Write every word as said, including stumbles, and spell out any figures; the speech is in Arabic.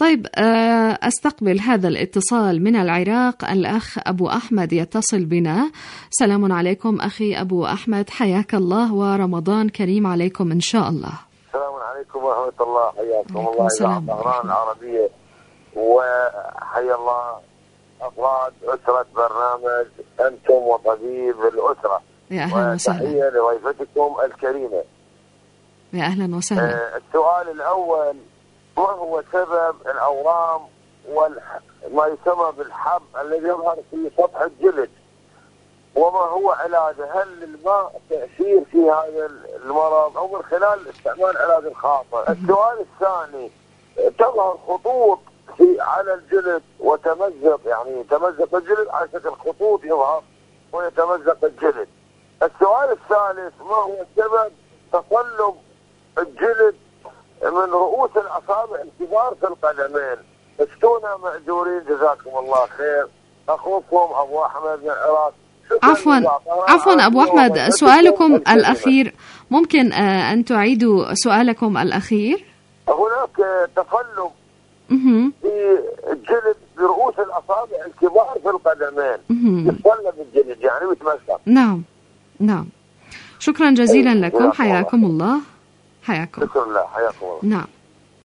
طيب أستقبل هذا الاتصال من العراق. الأخ أبو أحمد يتصل بنا. سلام عليكم أخي أبو أحمد، حياك الله ورمضان كريم عليكم إن شاء الله. السلام عليكم ورحمة الله، حياكم الله إذاعة طهران العربية، وحيا الله أفراد أسرة برنامج أنتم وطبيب الأسرة. يا أهلا وسهلا. وتحية لضيفتكم الكريمة. يا أهلا وسهلا. آه السؤال الأول، ما هو سبب الأورام وما يسمى بالحب الذي يظهر في سطح الجلد، وما هو علاجه؟ هل الماء تأثير في هذا المرض أو من خلال استعمال علاج خاطئ؟ السؤال الثاني، تظهر خطوط في على الجلد وتمزق، يعني تمزق الجلد على شكل خطوط يظهر ويتمزق الجلد. السؤال الثالث، ما هو سبب تصلب الجلد من رؤوس الأصابع الكبار في القدمين؟ افتونا مأجورين جزاكم الله خير. أخوكم أبو أحمد من العراق. عفوا عفوا أبو أحمد، سؤالكم الأخير ممكن أن تعيدوا سؤالكم الأخير؟ هناك تصلب في الجلد برؤوس الأصابع الكبار في القدمين، يتصلب الجلد يعني ويتمزق. نعم نعم، شكرا جزيلا لكم، حياكم الله. حياكم. شكرا الله، حياكم الله. نعم.